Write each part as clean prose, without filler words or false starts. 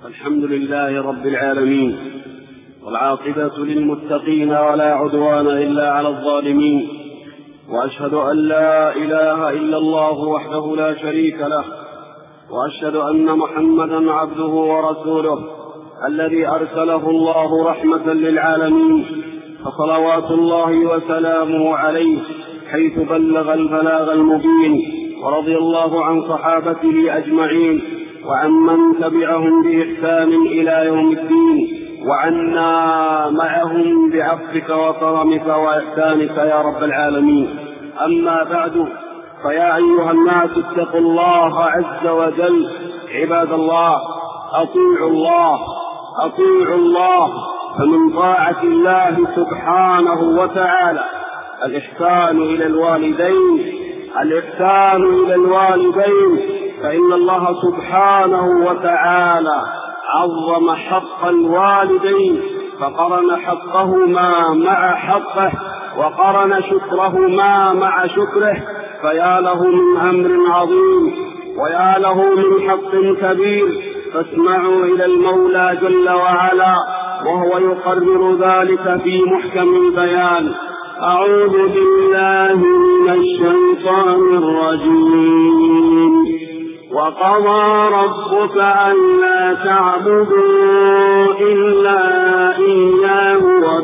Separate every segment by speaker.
Speaker 1: الحمد لله رب العالمين، والعاقبة للمتقين ولا عدوان إلا على الظالمين، وأشهد أن لا إله إلا الله وحده لا شريك له، وأشهد أن محمدا عبده ورسوله الذي أرسله الله رحمة للعالمين، فصلوات الله وسلامه عليه حيث بلغ البلاغ المبين، ورضي الله عن صحابته أجمعين وعن من تبعهم بإحسان إلى يوم الدين، وعنا معهم بعفوك وكرمك وإحسانك يا رب العالمين. أما بعد، فيا أيها الناس اتقوا الله عز وجل. عباد الله، أطيعوا الله، فمن طاعة الله سبحانه وتعالى الإحسان إلى الوالدين، فإن الله سبحانه وتعالى عظم حق الوالدين، فقرن حقهما مع حقه، وقرن شكرهما مع شكره، فيا له من أمر عظيم ويا له من حق كبير. فاسمعوا إلى المولى جل وعلا وهو يقرر ذلك في محكم البيان. أعوذ بالله من الشيطان الرجيم. وقضى ربك ألا تعبدوا إلا إياه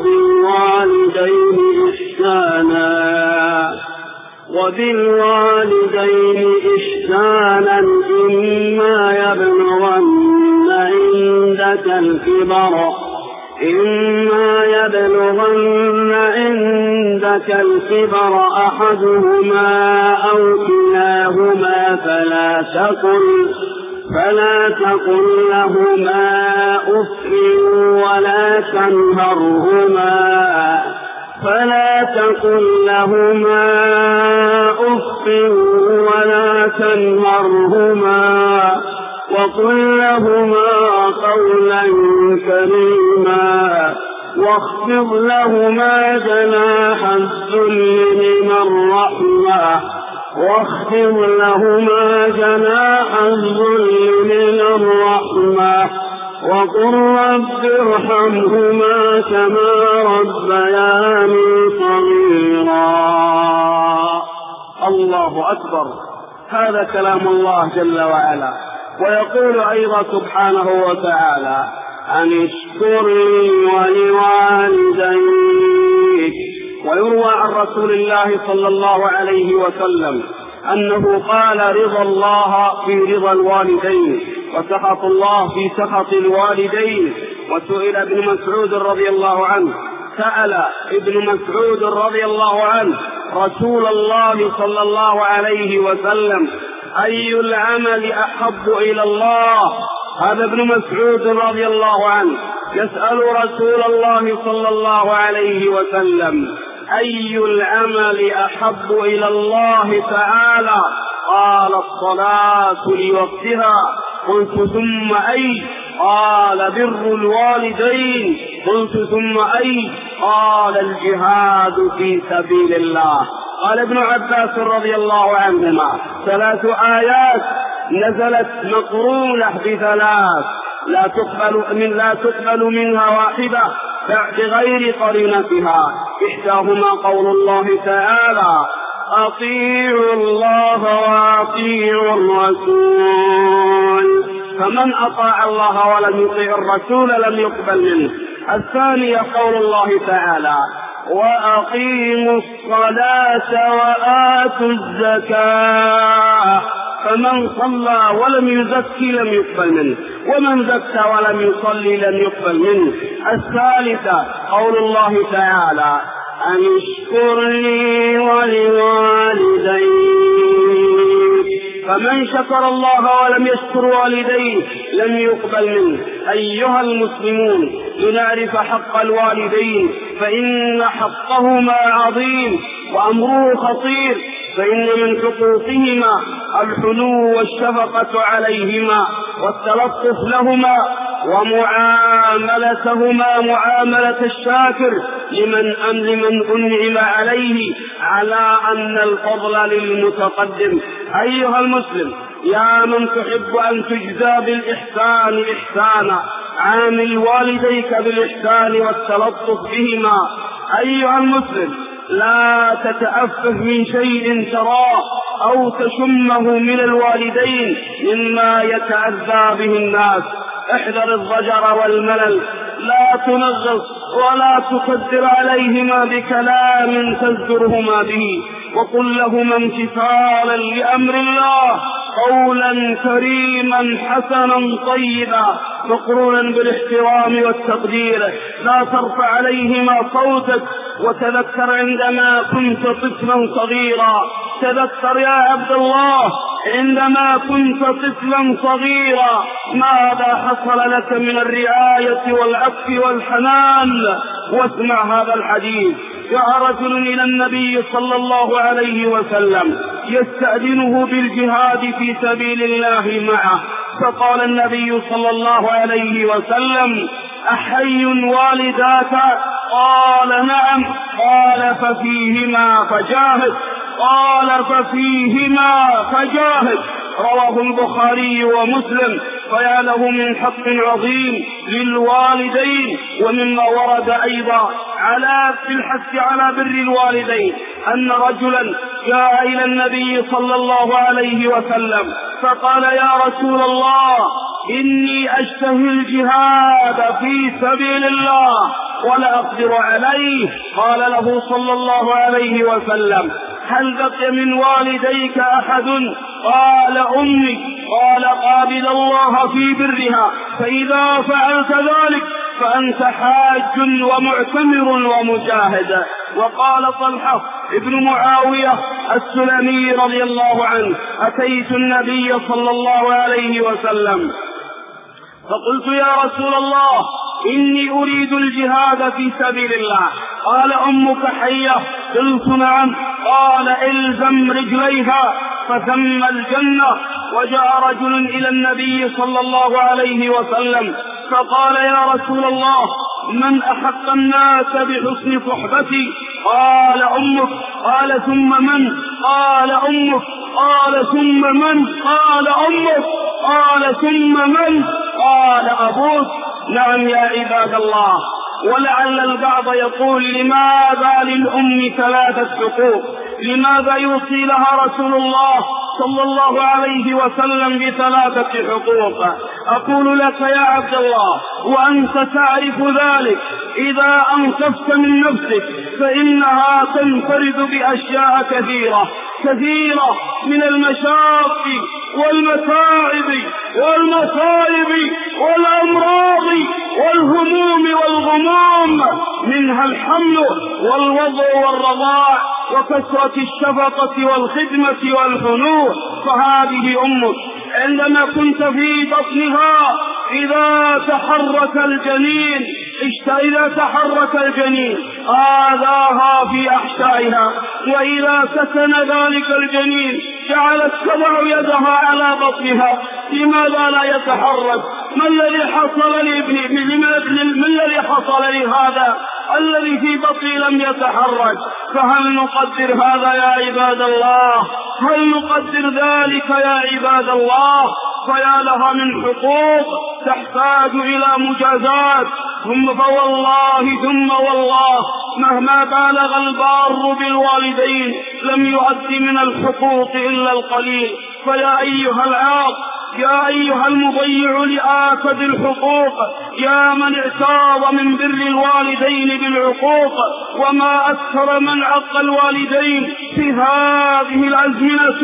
Speaker 1: وبالوالدين إحسانا إما يبلغن عندك الكبر أحدهما أو كلاهما فلا تقل لهما أف ولا تنهرهما وقل لهما قولا كريما، واخفض لهما جناح الذل من الرحمة، وقل رب ارحمهما كما ربياني صغيرا. الله أكبر. هذا كلام الله جل وعلا. ويقول أيضا سبحانه وتعالى: أن اشكر لي ولوالديك. ويروى عن رسول الله صلى الله عليه وسلم أنه قال: رضا الله في رضا الوالدين، وسخط الله في سخط الوالدين. وسئل ابن مسعود رضي الله عنه رسول الله صلى الله عليه وسلم: أي العمل أحب إلى الله؟ هذا ابن مسعود رضي الله عنه يسأل رسول الله صلى الله عليه وسلم: أي العمل أحب إلى الله تعالى؟ قال: الصلاة لوقتها. قلت: ثم أي؟ قال: بر الوالدين. قلت: ثم أي؟ قال: الجهاد في سبيل الله. قال ابن عباس رضي الله عنهما: 3 آيات نزلت مقرونة ب3 لا تقبل منها واحدة بغير قرينتها. إحداهما قول الله تعالى: أطيعوا الله وأطيعوا الرسول، فمن أطاع الله ولم يطيع الرسول لم يقبل منه. الثانية قول الله تعالى: وأقيموا الصلاة وآتوا الزكاة، فمن صلى ولم يزكي لم يقبل منه، ومن زكى ولم يصلي لم يقبل منه. الثالثة قول الله تعالى: أن اشكر لي ولوالديك، فمن شكر الله ولم يشكر والديه لم يقبل منه. أيها المسلمون، لنعرف حق الوالدين، فإن حقهما عظيم وأمره خطير. فإن من حقوقهما الحنو والشفقة عليهما والتلطف لهما، ومعاملتهما معاملة الشاكر لمن أنعم عليه، على أن الفضل للمتقدم. أيها المسلم، يا من تحب أن تجزى بالإحسان إحسانا عامل والديك بالإحسان والتلطف بهما. أيها المسلم، لا تتأفه من شيء تراه أو تشمه من الوالدين مما يتأذى به الناس. احذر الضجر والملل، لا تنغص ولا تكدر عليهما بكلام تزجرهما به، وقل لهما امتثالا لأمر الله قولا كريما حسنا طيبا مقرونا بالاحترام والتقدير. لا ترفع عليهما صوتك، وتذكر عندما كنت طفلا صغيرا، تذكر يا عبد الله عندما كنت طفلا صغيرا ماذا حصل لك من الرعاية والعطف والحنان. واسمع هذا الحديث. جاء رجل إلى النبي صلى الله عليه وسلم يستأذنه بالجهاد في سبيل الله معه، فقال النبي صلى الله عليه وسلم: أحي والداك؟ قال: نعم. قال: ففيهما فجاهد. قال: ففيهما فجاهد. رواه البخاري ومسلم. فيا له من حق عظيم للوالدين. ومما ورد أيضا في الحث على بر الوالدين أن رجلا جاء إلى النبي صلى الله عليه وسلم فقال: يا رسول الله، إني أشتهي الجهاد في سبيل الله ولا أقدر عليه. قال له صلى الله عليه وسلم: هل بقي من والديك أحد؟ قال: أمي. قال: قابل الله في برها، فإذا فعلت ذلك فأنت حاج ومعتمر ومجاهد. وقال طلحة ابن معاوية السلمي رضي الله عنه: أتيت النبي صلى الله عليه وسلم فقلت: يا رسول الله، إني أريد الجهاد في سبيل الله. قال: أمك حية؟ قلت: نعم. قال: إلزم رجليها فثم الجنة. وجاء رجل إلى النبي صلى الله عليه وسلم فقال: يا رسول الله، من أحق الناس بحسن صحبتي؟ قال: أمك. قال: ثم من؟ قال: أمك. قال: ثم من؟ قال: أمك. قال: ثم من؟ قال: أبوك. نعم يا عباد الله. ولعل البعض يقول: لماذا للأم 3 حقوق؟ لماذا يوصي لها رسول الله صلى الله عليه وسلم ب3 حقوق؟ أقول لك يا عبد الله، وأنت تعرف ذلك، إذا أنصفت من نفسك فإنها تنفرد بأشياء كثيرة من المشاق والمتاعب والمصائب والأمراض والهموم والغموم، منها الحمل والوضع والرضاع وكثرة الشفقة والخدمة والحنوء. فهذه أمك عندما كنت في بطنها إذا تحرك الجنين آذاها في أحشائها، وإذا سكن ذلك الجنين جعلت تضع يدها على بطنها. لماذا لا يتحرك؟ ما الذي حصل لابني؟ ما الذي حصل لهذا الذي في بطني لم يتحرك؟ فهل نقدر هذا يا عباد الله؟ هل نقدر ذلك يا عباد الله؟ فيا لها من حقوق تحتاج إلى مجازات. ثم والله مهما بالغ البار بالوالدين لم يؤدي من الحقوق إلا القليل. فيا أيها العاق، يا أيها المضيع لآكد الحقوق، يا من اعتاض من بر الوالدين بالعقوق، وما أكثر من عق الوالدين في هذه الأزمنة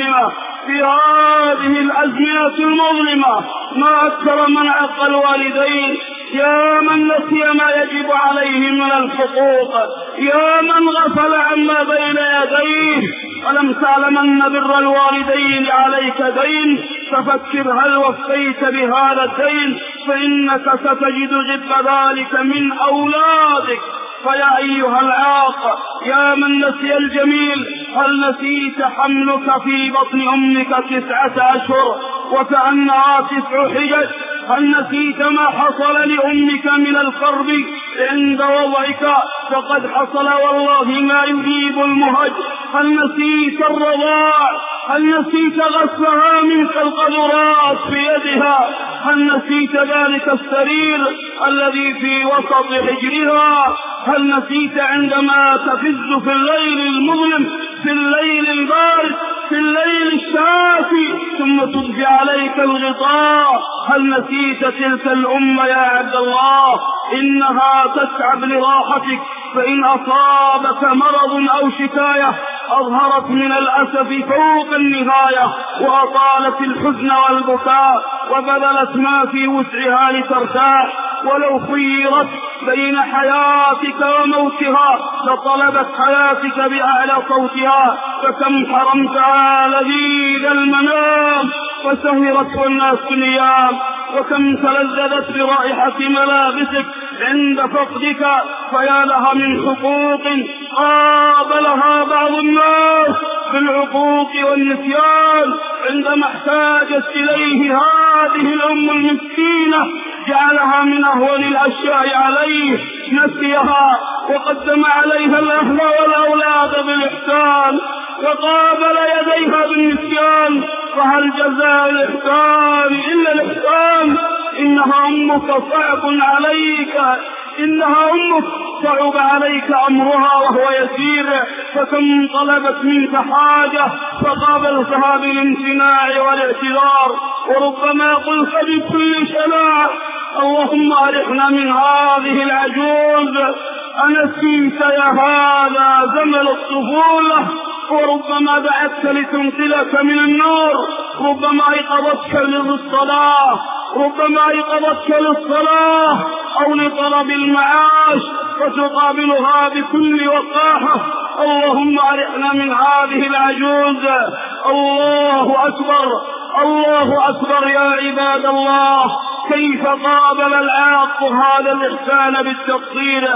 Speaker 1: المظلمة، ما أكثر من عق الوالدين. يا من نسي ما يجب عليه من الحقوق، يا من غفل عما بين يديه. ألم تعلم أن بر الوالدين عليك دين؟ ففكر هل وفيت بهذا الدين، فإنك ستجد غب ذلك من أولادك. فيا أيها العاق، يا من نسي الجميل، هل نسيت حملك في بطن أمك 9 أشهر وكأنها 9 حجج؟ هل نسيت ما حصل لأمك من الكرب عند وضعك؟ فقد حصل والله ما يجيب المهج. هل نسيت الرضاع؟ هل نسيت غسلها منك القذرات في يدها؟ هل نسيت ذلك السرير الذي في وسط حجرها؟ هل نسيت عندما تفز في الليل المظلم، في الليل البارد، في الليل الشافي، ثم تضفي عليك الغطاء؟ هل نسيت تلك الأمة يا عبد الله؟ إنها تتعب لراحتك، فإن أصابك مرض أو شكاية أظهرت من الأسف فوق النهاية، وأطالت الحزن والبكاء، وبذلت ما في وسعها لترتاح. ولو خيرت بين حياتك وموتها لطلبت حياتك بأعلى صوتها، فكم حرمتها لذيذ المنام وسهرت والناس نيام، وكم تلذذت برائحة ملابسك عند فقدك. فيا لها من حقوق قابلها بعض الناس بالعقوق والنسيان عندما احتاجت إليه هذه الأم المسكينة، جعلها من أهون الأشياء عليه، نسيها وقدم عليها الأهل والأولاد بالإحسان وقابل يديها بالنسيان. فهل جزاء الإحسان إلا الإحسان؟ إنها أمك صعب عليك، إنها أمك صعب عليك أمرها وهو يسير، فكم طلبت منك حاجة فقابلتها بالامتناع والاعتذار، وربما قلت بكل شناعة: اللهم أرحنا من هذه العجوز، أنسيت يا هذا زمن الطفولة؟ وربما دعتك لتنقلك من النور، ربما أيقظتك للصلاة، ربما أيقظتك للصلاة أو لطلب المعاش، فتقابلها بكل وقاحة: اللهم أرحنا من هذه العجوز. الله أكبر، الله أكبر يا عباد الله. كيف قابل العاق هذا الإحسان بالتقصير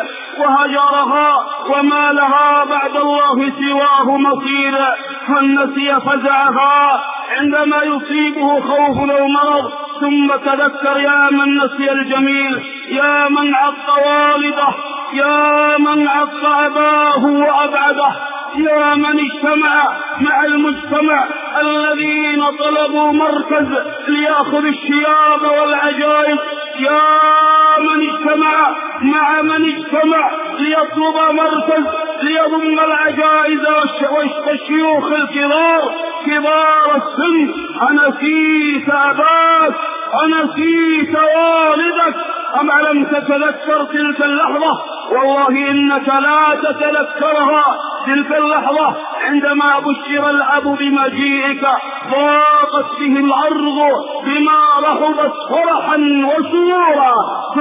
Speaker 1: وهجرها وما لها بعد الله سواه مصير؟ هل نسي فزعها عندما يصيبه خوف أو مرض؟ ثم تذكر يا من نسي الجميل، يا من عق والده، يا من عق أباه وأبعده، يا من اجتمع مع المجتمع الذين طلبوا مركز ليأخذ الشياب والعجائز، يا من اجتمع مع من اجتمع ليطلب مركز ليضم العجائز والشيوخ الكبار كبار السن. أنسيت أباك؟ أنسيت والدك؟ أم لم تتذكر تلك اللحظة؟ والله إنك لا تتذكرها. تلك اللحظة عندما بشر الأب بمجيئك ضاقت به الأرض بما رحبت فرحا وسرورا،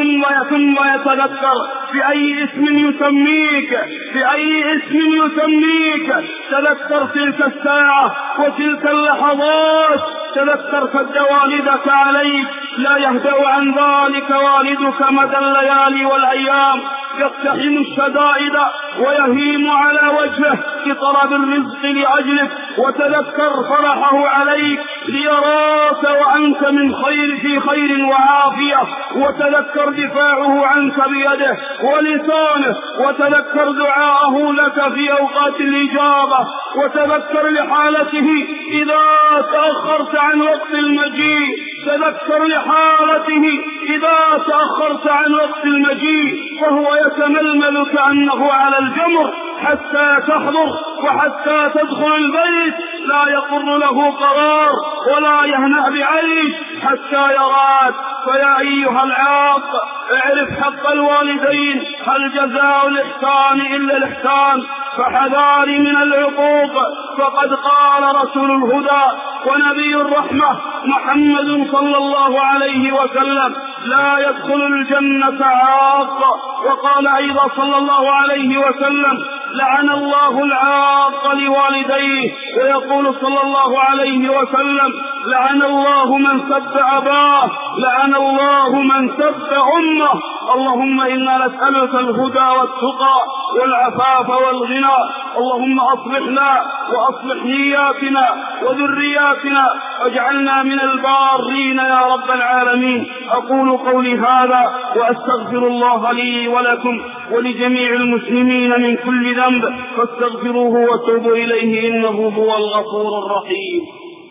Speaker 1: ثم يتذكر بأي اسم يسميك، بأي اسم يسميك. تذكر تلك الساعة وتلك اللحظات، تذكر فد والدك عليك، لا يهدأ عن ذلك والدك مدى الليالي والأيام، يقتحم الشدائد ويهيم على وجهه بطلب الرزق لأجلك. وتذكر فرحه عليك ليراك وأنت من خير في خير وعافية، وتذكر دفاعه عنك بيده ولسانه، وتذكر دعاءه لك في أوقات الإجابة، وتذكر لحالته إذا تأخرت عن وقت المجيء، تذكر لحالته إذا تأخرت عن وقت المجيء وهو يتململ كأنه على الجمر حتى تحضر وحتى تدخل البيت، لا يقر له قرار ولا يهنأ بعيش حتى يراك. فيا أيها العاق، اعرف حق الوالدين، هل جزاء الإحسان إلا الإحسان؟ فحذاري من العقوق، فقد قال رسول الهدى ونبي الرحمة محمد صلى الله عليه وسلم: لا يدخل الجنة عاق. وقال أيضا صلى الله عليه وسلم: لعن الله العاق لوالديه. ويقول صلى الله عليه وسلم: لعن الله من سب أباه، لعن الله من سب أمه. اللهم إنا نسألك الهدى والتقى والعفاف والغنى. اللهم أصلحنا وأصلح نياتنا وذرياتنا واجعلنا من البارين يا رب العالمين. أقول قولي هذا وأستغفر الله لي ولكم ولجميع المسلمين من كل ذنب، فاستغفروه وتوبوا إليه إنه هو الغفور الرحيم.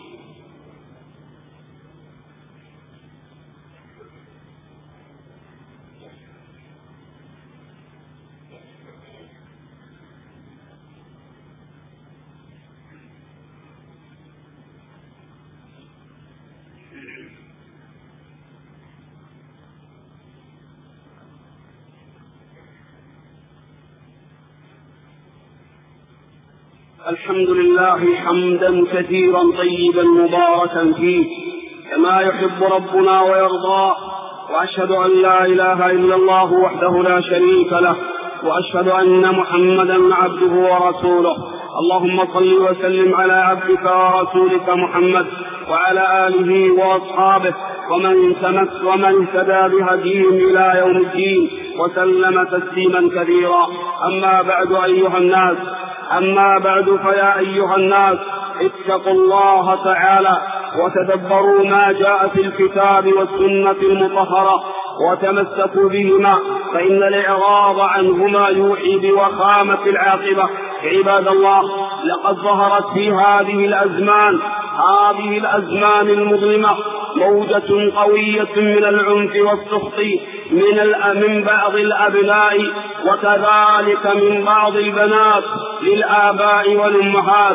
Speaker 1: الحمد لله حمدا كثيرا طيبا مباركا فيه كما يحب ربنا ويرضى، وأشهد أن لا إله إلا الله وحده لا شريك له، وأشهد أن محمدا عبده ورسوله. اللهم صل وسلم على عبدك ورسولك محمد وعلى آله وأصحابه ومن اهتدى بهديهم إلى يوم الدين وسلم تسليما كثيرا. أما بعد فيا أيها الناس اتقوا الله تعالى وتدبروا ما جاء في الكتاب والسنة المطهرة وتمسكوا بهما، فإن الإعراض عنهما يوحي بوخامة العاقبة. عباد الله، لقد ظهرت في هذه الأزمان المظلمة موجة قوية من العنف والسخط من بعض الأبناء وكذلك من بعض البنات للآباء والأمهات،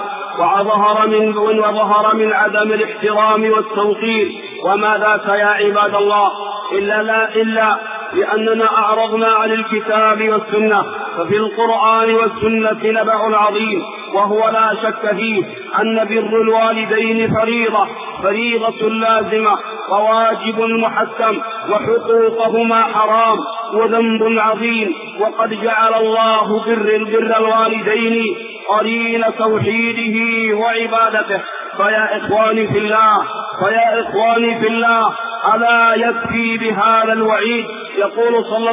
Speaker 1: وظهر من عدم الاحترام والتوقير. وما ذاك يا عباد الله إلا لأننا أعرضنا عن الكتاب والسنة. ففي القرآن والسنة نبأ عظيم، وهو لا شك فيه أن بر الوالدين فريضة لازمة وواجب محكم، وحقوقهما حرام وذنب عظيم. وقد جعل الله بر الوالدين قرين توحيده وعبادته. فيا إخواني في الله ألا يكفي بهذا الوعيد؟ يقول صلى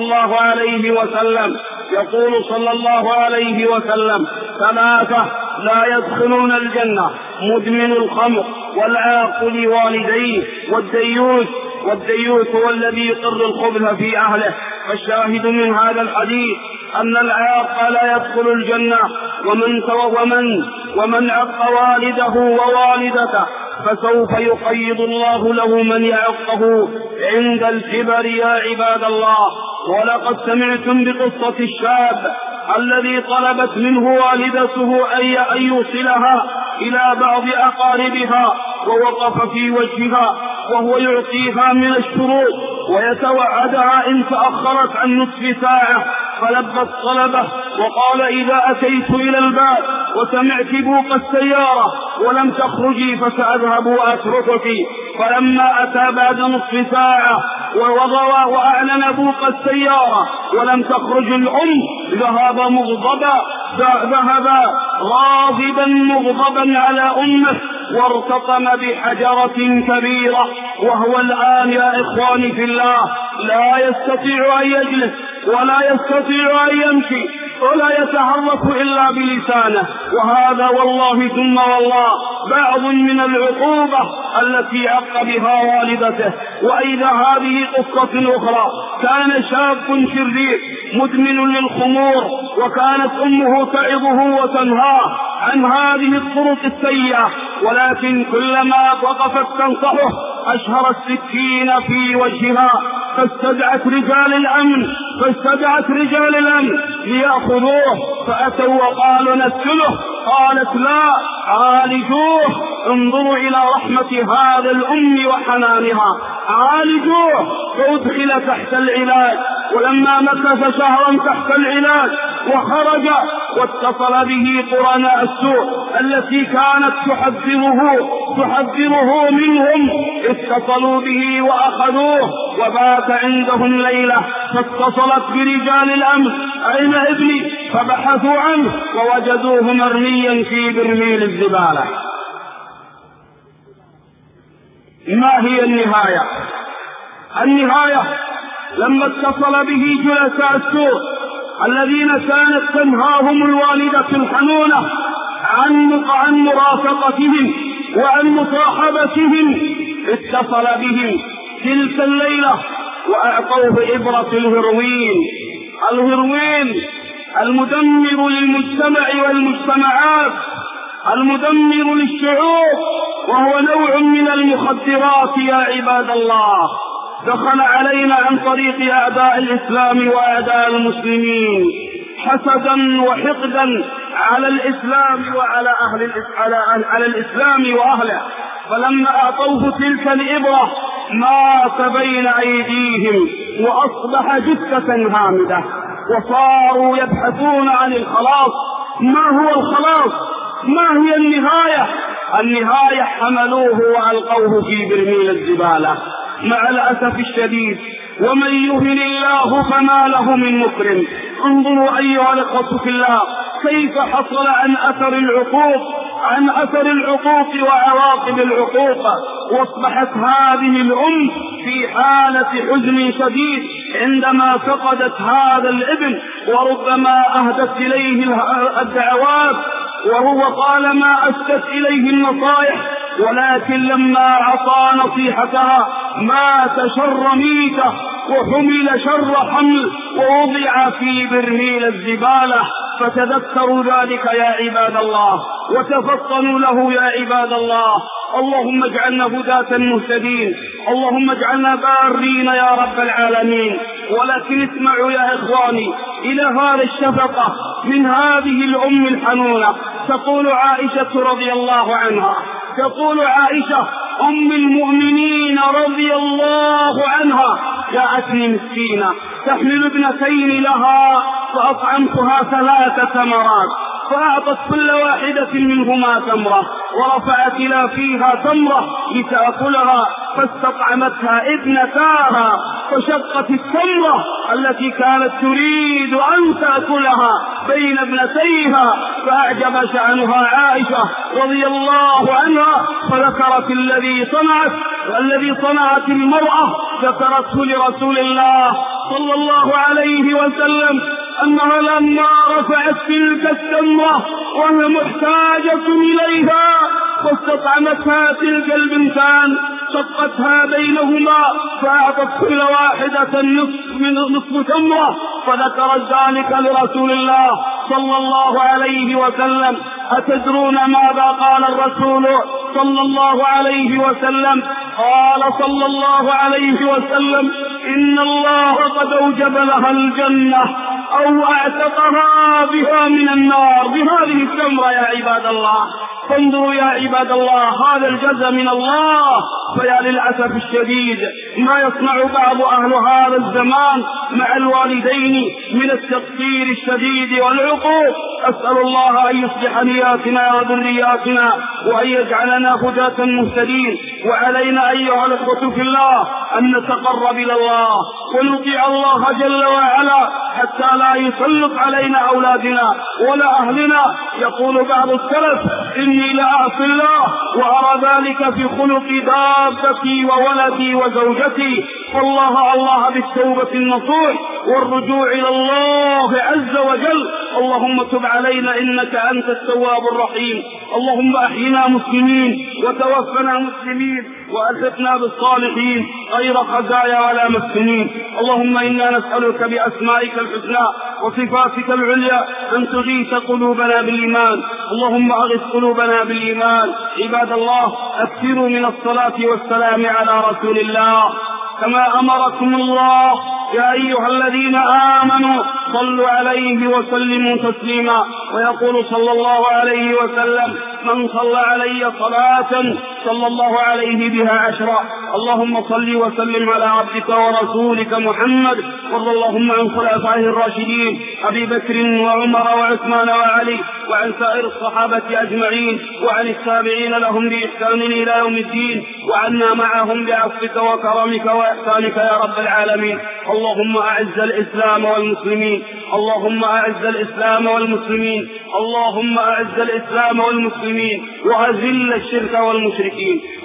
Speaker 1: الله عليه وسلم: ثلاثة لا يدخلون الجنة: مدمن الخمر، والعاق لوالديه، والديوث هو الذي يقر الخبث في أهله. فالشاهد من هذا الحديث أن العاق لا يدخل الجنة، ومن عق والده ووالدته فسوف يقيض الله له من يعقه عند الكبر يا عباد الله. ولقد سمعتم بقصة الشاب الذي طلبت منه والدته أن يوصلها إلى بعض أقاربها، ووقف في وجهها وهو يعطيها من الشروط ويتوعدها إن تأخرت عن نصف ساعة، فلبت طلبه وقال: إذا أتيت إلى الباب وسمعت بوق السيارة ولم تخرجي فسأذهب وأتركك. فلما أتى بعد نصف ساعة وأعلن بوق السيارة ولم تخرج الأم، ذهب غاضبا مغضبا على أمه، وارتطم بحجرة كبيرة. وهو الآن يا إخواني في الله لا يستطيع أن يجلس ولا يستطيع أن يمشي ولا يتحرك إلا بلسانه. وهذا والله ثم والله بعض من العقوبة التي عق بها والدته. وإذا هذه قصة أخرى: كان شاب شرير مدمن للخمور، وكانت أمه تعظه وتنهاه عن هذه الطرق السيئة، ولكن كلما وقفت تنصحه أشهر السكين في وجهها. فاستدعت رجال الأمن ليأخذوه، فأتوا وقالوا: نسله. قالت: لا، عالجوه. انظروا إلى رحمة هذا الأم وحنانها، عالجوه. فأدخل تحت العلاج، ولما مكث شهرا تحت العلاج وخرج واتصل به قرناء السوء التي كانت تحذره منهم، اتصلوا به وأخذوه وبات عندهم ليلة. فاتصلت برجال الأمن: أين ابني؟ فبحثوا عنه ووجدوه مرميا في برميل الزبالة. ما هي النهاية؟ النهاية لما اتصل به جلساء السوء الذين كانت تنهاهم الوالدة الحنونة عن مرافقتهم وعن مصاحبتهم، اتصل بهم تلك الليلة وأعطوه إبرة الهروين المدمر للمجتمع والمجتمعات، المدمر للشعوب، وهو نوع من المخدرات يا عباد الله. دخل علينا عن طريق أعداء الإسلام وأعداء المسلمين حسدا وحقدا على الإسلام وعلى على الإسلام وأهله، فلما أعطوه تلك الإبرة مات بين أيديهم وأصبح جثة هامدة، وصاروا يبحثون عن الخلاص. ما هو الخلاص؟ ما هي النهاية؟ النهاية حملوه وألقوه في برميل الزبالة مع الأسف الشديد. ومن يهن الله فما له من مكرم. انظروا أيها الأخوة في الله كيف حصل عن أثر العقوق وعواقب العقوق، واصبحت هذه الأم في حالة حزن شديد عندما فقدت هذا الابن، وربما أهدت إليه الدعوات وهو قال ما أسدت إليه النصائح، ولكن لما عصى نصيحتها مات شر ميتة وحمل شر حمل ووضع في برميل الزبالة. فتذكروا ذلك يا عباد الله وتفطنوا له يا عباد الله. اللهم اجعلنا هداة مهتدين، اللهم اجعلنا بارين يا رب العالمين. ولكن اسمعوا يا إخواني إلى هذا الشفقة من هذه الأم الحنونة. تقول عائشة رضي الله عنها، تقول عائشة أم المؤمنين رضي الله عنها: جاءتني مسكينة تحمل ابنتين لها فأطعمتها 3 تمرات، فأعطت كل واحدة منهما تمرة ورفعت إلى فيها تمرة لتأكلها، فاستطعمتها ابنتاها فشقت التمرة التي كانت تريد أن تأكلها بين ابنتيها، فأعجب شأنها عائشة رضي الله عنها، فذكرت الذي صنعت المرأة، ذكرته لرسول الله صلى الله عليه وسلم أنها لما رفعت تلك التمرة وهي محتاجة إليها واستطعمتها تلك البنتان شقتها بينهما فأعطت كل واحدة نصف تمرة، فذكرت ذلك لرسول الله صلى الله عليه وسلم. أتدرون ماذا قال الرسول صلى الله عليه وسلم؟ قال صلى الله عليه وسلم: إن الله قد أوجب لها الجنة أو أعتقها بها من النار بهذه التمرة يا عباد الله. فانظروا يا عباد الله هذا الجزاء من الله. فيا للأسف الشديد ما يصنع بعض أهل هذا الزمان مع الوالدين من التقصير الشديد والعقوق. أسأل الله أن يصلح نياتنا وذرياتنا وأن يجعلنا هداة مهتدين. وعلينا أيها الأخوة في الله أن نتقرب إلى الله ونطيع الله جل وعلا حتى لا يسلط علينا أولادنا ولا أهلنا. يقول بعض السلف: إني لأعصي الله وأرى ذلك في خلق دابتي وولدي وزوجتي. الله بالتوبة النصوح والرجوع إلى الله عز وجل. اللهم تب علينا إنك أنت التواب الرحيم. اللهم أحينا مسلمين وتوفنا مسلمين وألحقنا بالصالحين غير خزايا ولا مفتونين. اللهم إنا نسألك بأسمائك الحسنى وصفاتك العليا أن تغيث قلوبنا بالإيمان. اللهم أغث قلوبنا بالإيمان. عباد الله أكثروا من الصلاة والسلام على رسول الله كما أمركم الله. يا أيها الذين آمنوا صلوا عليه وسلموا تسليما. ويقول صلى الله عليه وسلم: من صلى علي صلاة صلى الله عليه بها 10. اللهم صل وسلم على عبدك ورسولك محمد. وارض اللهم عن خلفائه الراشدين أبي بكر وعمر وعثمان وعلي وعن سائر الصحابة أجمعين وعن التابعين لهم بإحسان إلى يوم الدين، وعنا معهم بعفوك وكرمك وإحسانك يا رب العالمين. اللهم أعز الإسلام والمسلمين، اللهم أعز الإسلام والمسلمين، اللهم أعز الإسلام والمسلمين وأذل الشرك والمشركين.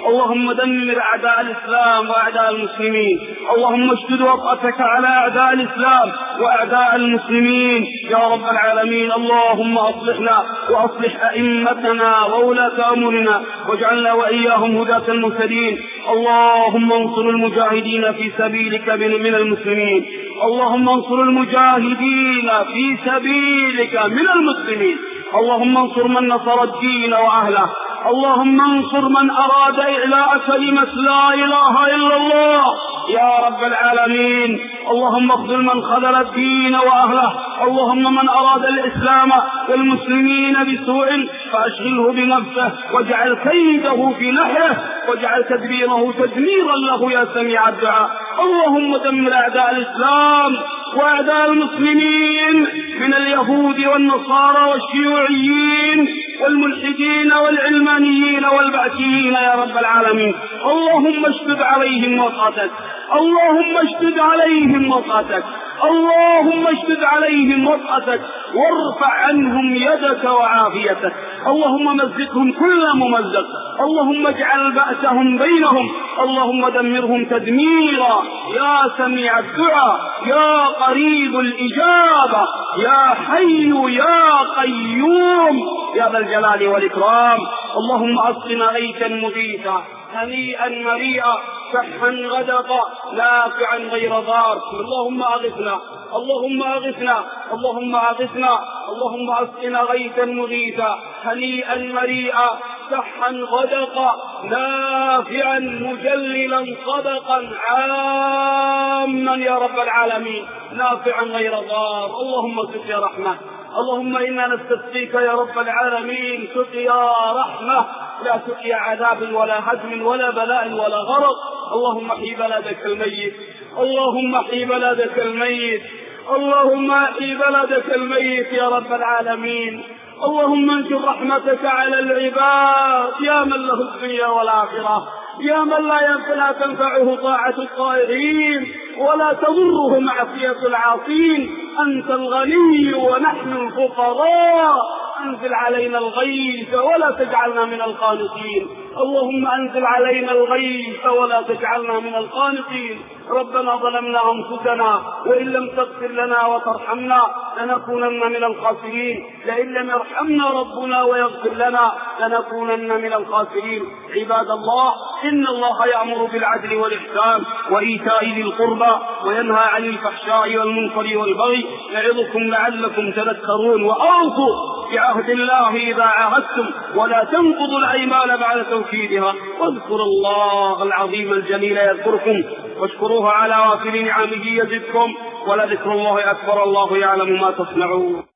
Speaker 1: اللهم دمر أعداء الإسلام وأعداء المسلمين. اللهم اشدد وطأتك على أعداء الإسلام وأعداء المسلمين يا رب العالمين. اللهم أصلحنا وأصلح أئمتنا وولاة أمورنا واجعلنا وإياهم هداة المهتدين. اللهم انصر المجاهدين في سبيلك من المسلمين. اللهم انصر المجاهدين في سبيلك من المسلمين. اللهم انصر من نصر الدين وأهله. اللهم انصر من أراد إعلاء كلمة لا إله إلا الله يا رب العالمين. اللهم اخذل من خذل الدين وأهله. اللهم من أراد الإسلام والمسلمين بسوء فأشغله بنفسه واجعل كيده في نحره واجعل تدبيره تدميرا له يا سميع الدعاء. اللهم دمر أعداء الإسلام وأعداء المسلمين من اليهود والنصارى والشيوعيين والملحدين والعلمانيين والبعثيين يا رب العالمين. اللهم اشدد عليهم وطأتك. اللهم اشدد عليهم وطأتك. اللهم اشدد عليهم وطأتك وارفع عنهم يدك وعافيتك. اللهم مزقهم كل ممزق. اللهم اجعل بأسهم بينهم. اللهم دمرهم تدميرا يا سميع الدعاء يا قريب الإجابة يا حي يا قيوم يا ذا الجلال والإكرام. اللهم أسقنا غيثا مغيثا هنيئا مريئا سحا غدقا نافعا غير ضار. اللهم أغثنا اللهم أغثنا اللهم أغثنا. اللهم أسقنا غيثا مغيثا هنيئا مريئا سحا غدقا نافعا مجللا صدقا عاما يا رب العالمين نافعا غير ضار. اللهم سقيا رحمة. اللهم إنا نستسقيك يا رب العالمين سقيا رحمة لا سقيا عذاب ولا هدم ولا بلاء ولا غرق. اللهم احيي بلدك الميت. اللهم احيي بلدك الميت. اللهم احيي بلدك الميت يا رب العالمين. اللهم انشر رحمتك على العباد يا من له الدنيا والآخرة يا من لا تنفعه طاعة الطائعين ولا تضره معصية العاصين. أنت الغني ونحن الفقراء. أنزل علينا الغيث ولا تجعلنا من القانطين. اللهم أنزل علينا الغيث ولا تجعلنا من القانطين. ربنا ظلمنا أنفسنا وإن لم تغفر لنا وترحمنا لنكونن من الخاسرين. لئن لم يرحمنا ربنا ويغفر لنا لنكونن من الخاسرين. عباد الله إن الله يأمر بالعدل والإحسان وإيتاء ذي القربى وينهى عن الفحشاء والمنكر والبغي يعظكم لعلكم تذكرون. وأوفوا بعهد الله إذا عاهدتم ولا تنقضوا الأيمان بعد توكيدها. واذكروا الله العظيم الجليل يذكركم واشكروه على وافر نعمه يزدكم ولذكر الله أكبر. الله يعلم ما تصنعون.